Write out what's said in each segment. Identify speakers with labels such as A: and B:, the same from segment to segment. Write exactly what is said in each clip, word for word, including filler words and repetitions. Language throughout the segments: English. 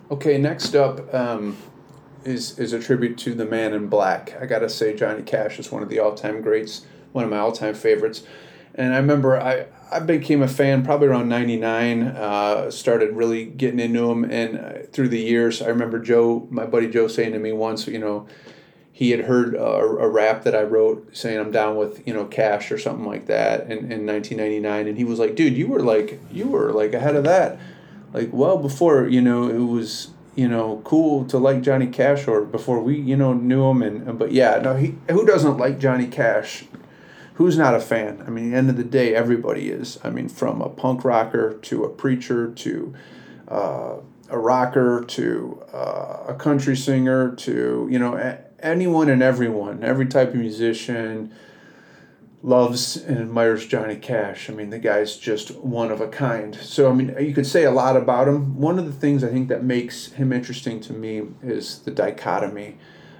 A: Okay, next up um, is is a tribute to the Man in Black. I gotta say, Johnny Cash is one of the all time greats, one of my all time favorites. And I remember I, I became a fan probably around ninety-nine, uh, started really getting into him. And uh, through the years, I remember Joe, my buddy Joe, saying to me once, you know, he had heard a, a rap that I wrote saying I'm down with, you know, Cash or something like that in, in nineteen ninety-nine. And he was like, dude, you were like, you were like ahead of that. Like, well, before, you know, it was, you know, cool to like Johnny Cash or before we, you know, knew him. And, but yeah, no, he, who doesn't like Johnny Cash? Who's not a fan? I mean, at the end of the day, everybody is. I mean, from a punk rocker to a preacher to uh, a rocker to uh, a country singer to, you know, a- anyone and everyone, every type of musician loves and admires Johnny Cash. I mean, the guy's just one of a kind. So, I mean, you could say a lot about him. One of the things I think that makes him interesting to me is the dichotomy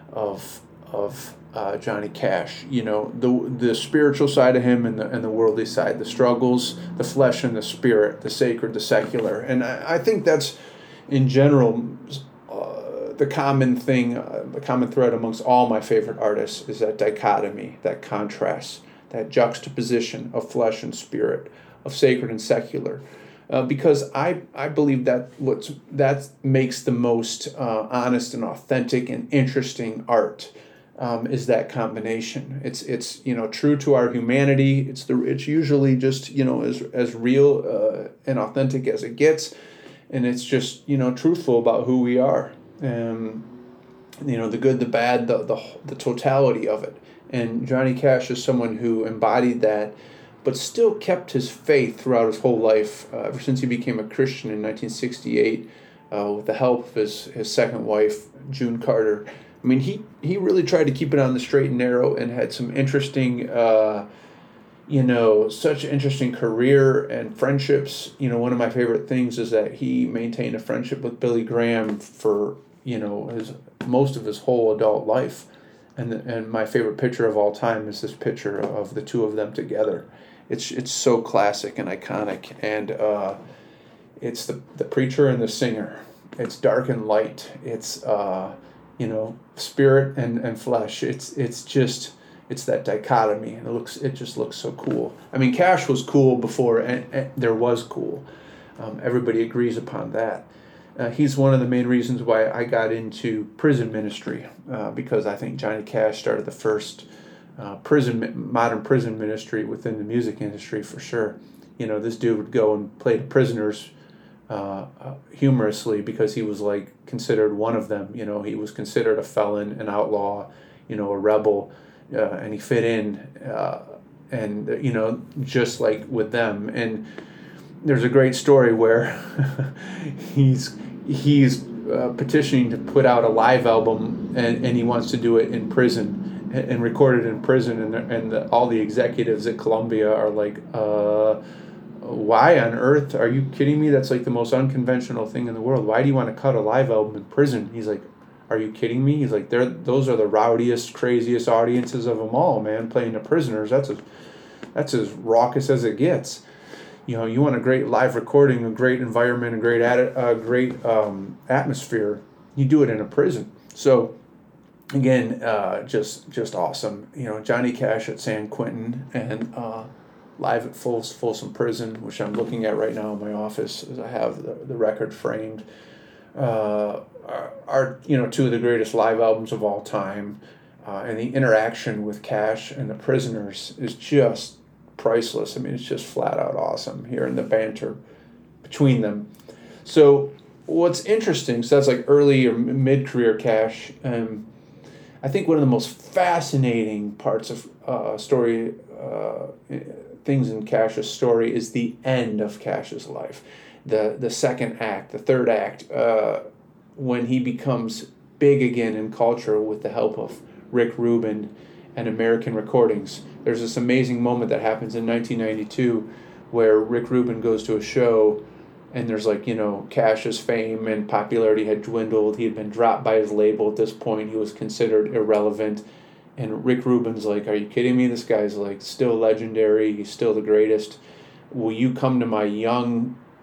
A: of of uh, Johnny Cash. You know, the the spiritual side of him and the and the worldly side, the struggles, the flesh and the spirit, the sacred, the secular. And I, I think that's in general uh, the common thing, uh, the common thread amongst all my favorite artists is that dichotomy, that contrast, that juxtaposition of flesh and spirit, of sacred and secular. Uh, because I, I believe that what's that makes the most uh, honest and authentic and interesting art um, is that combination. It's it's you know true to our humanity. It's the it's usually just you know as as real uh, and authentic as it gets, and it's just you know truthful about who we are. Um, you know the good, the bad, the the the totality of it. And Johnny Cash is someone who embodied that, but still kept his faith throughout his whole life. Uh, ever since he became a Christian in nineteen sixty-eight, uh, with the help of his, his second wife, June Carter. I mean, he, he really tried to keep it on the straight and narrow and had some interesting, uh, you know, such an interesting career and friendships. You know, one of my favorite things is that he maintained a friendship with Billy Graham for, you know, his most of his whole adult life. And, and my favorite picture of all time is this picture of the two of them together. It's it's so classic and iconic, and uh, it's the the preacher and the singer. It's dark and light. It's uh, you know spirit and, and flesh. It's it's just it's that dichotomy, and it looks it just looks so cool. I mean, Cash was cool before and, and there was cool. Um, everybody agrees upon that. Uh, he's one of the main reasons why I got into prison ministry uh, because I think Johnny Cash started the first uh, prison modern prison ministry within the music industry for sure. You know, this dude would go and play to prisoners uh, uh, humorously because he was like considered one of them. You know, he was considered a felon, an outlaw, you know, a rebel, uh, and he fit in, uh, and you know, just like with them. And there's a great story where he's he's uh, petitioning to put out a live album, and, and he wants to do it in prison and, and record it in prison, and the, and the, all the executives at Columbia are like, uh, why on earth are you kidding me? That's like the most unconventional thing in the world. Why do you want to cut a live album in prison? He's like, are you kidding me? He's like, they're those are the rowdiest, craziest audiences of them all, man. Playing to prisoners, that's as that's as raucous as it gets. You know, you want a great live recording, a great environment, a great adi- a great um, atmosphere. You do it in a prison. So, again, uh, just just awesome. You know, Johnny Cash at San Quentin and uh, live at Fol- Folsom Prison, which I'm looking at right now in my office as I have the, the record framed. Uh, are, are you know two of the greatest live albums of all time, uh, and the interaction with Cash and the prisoners is just priceless. I mean, it's just flat out awesome hearing the banter between them. So what's interesting, so that's like early or mid-career Cash. Um, I think one of the most fascinating parts of uh, story, uh, things in Cash's story is the end of Cash's life. The, the second act, the third act, uh, when he becomes big again in culture with the help of Rick Rubin and American Recordings. There's this amazing moment that happens in nineteen ninety-two where Rick Rubin goes to a show and there's like, you know, Cash's fame and popularity had dwindled. He had been dropped by his label at this point. He was considered irrelevant. And Rick Rubin's like, are you kidding me? This guy's like still legendary. He's still the greatest. Will you come to my young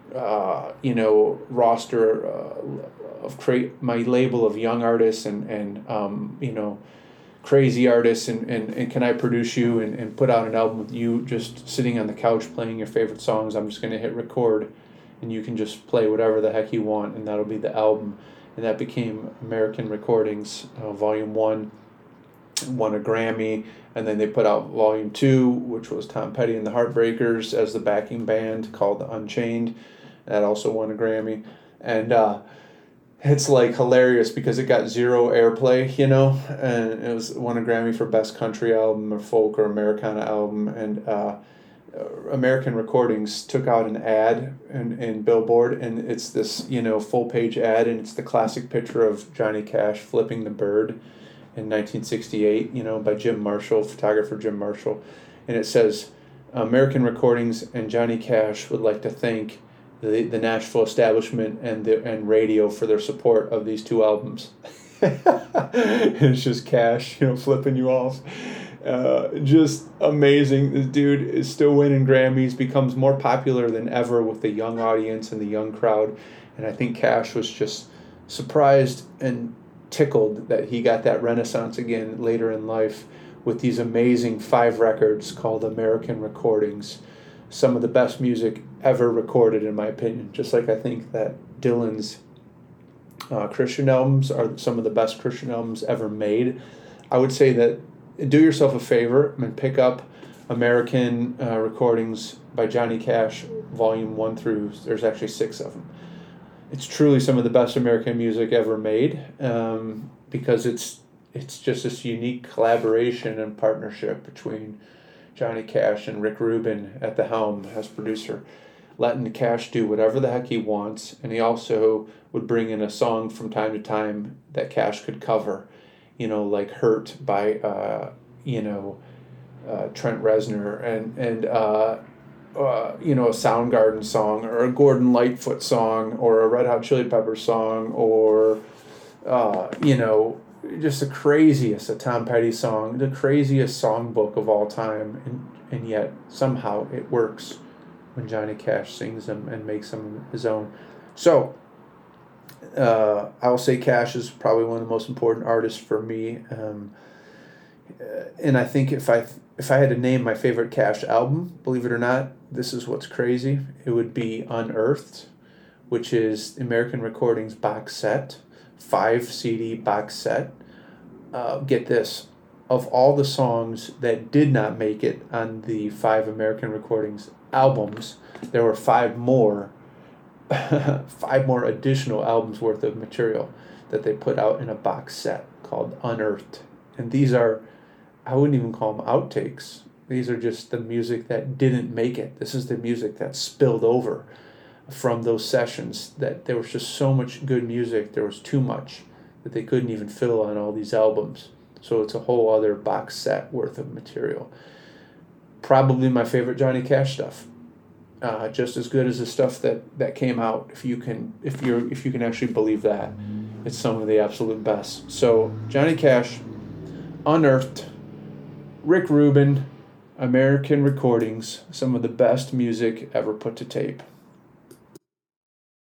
A: uh, you know, roster uh, of create my label of young artists and and um, you know, crazy artists, and, and, and can I produce you and, and put out an album with you just sitting on the couch playing your favorite songs. I'm just going to hit record and you can just play whatever the heck you want, and that'll be the album. And that became American Recordings, uh, Volume one, won a Grammy, and then they put out Volume two, which was Tom Petty and the Heartbreakers as the backing band, called Unchained. That also won a Grammy. And uh, it's like hilarious because it got zero airplay, you know, and it was won a Grammy for Best Country Album or Folk or Americana Album. And uh, American Recordings took out an ad in, in Billboard, and it's this, you know, full page ad, and it's the classic picture of Johnny Cash flipping the bird in nineteen sixty-eight, you know, by Jim Marshall, photographer Jim Marshall. And it says, American Recordings and Johnny Cash would like to thank the, the Nashville establishment and the and radio for their support of these two albums. It's just Cash, you know, flipping you off. Uh, just amazing. This dude is still winning Grammys, becomes more popular than ever with the young audience and the young crowd. And I think Cash was just surprised and tickled that he got that renaissance again later in life with these amazing five records called American Recordings. Some of the best music ever recorded, in my opinion. Just like I think that Dylan's uh, Christian albums are some of the best Christian albums ever made. I would say that do yourself a favor and pick up American uh, Recordings by Johnny Cash, Volume one through, there's actually six of them. It's truly some of the best American music ever made, um, because it's it's just this unique collaboration and partnership between Johnny Cash and Rick Rubin at the helm as producer, letting Cash do whatever the heck he wants, and he also would bring in a song from time to time that Cash could cover, you know, like Hurt by, uh, you know, uh, Trent Reznor, and, and uh, uh, you know, a Soundgarden song, or a Gordon Lightfoot song, or a Red Hot Chili Peppers song, or, uh, you know, just the craziest, a Tom Petty song, the craziest songbook of all time, and, and yet somehow it works when Johnny Cash sings them and makes them his own. So, uh, I will say Cash is probably one of the most important artists for me, um, and I think if I if I had to name my favorite Cash album, believe it or not, this is what's crazy, it would be Unearthed, which is American Recordings box set, five C D box set. Uh, get this, of all the songs that did not make it on the five American Recordings albums, there were five more, five more additional albums worth of material that they put out in a box set called Unearthed. And these are, I wouldn't even call them outtakes. These are just the music that didn't make it. This is the music that spilled over from those sessions, that there was just so much good music, there was too much that they couldn't even fill on all these albums. So it's a whole other box set worth of material. Probably my favorite Johnny Cash stuff. Uh, just as good as the stuff that, that came out, if you can if you're if you can actually believe that. It's some of the absolute best. So Johnny Cash, Unearthed, Rick Rubin, American Recordings, some of the best music ever put to tape.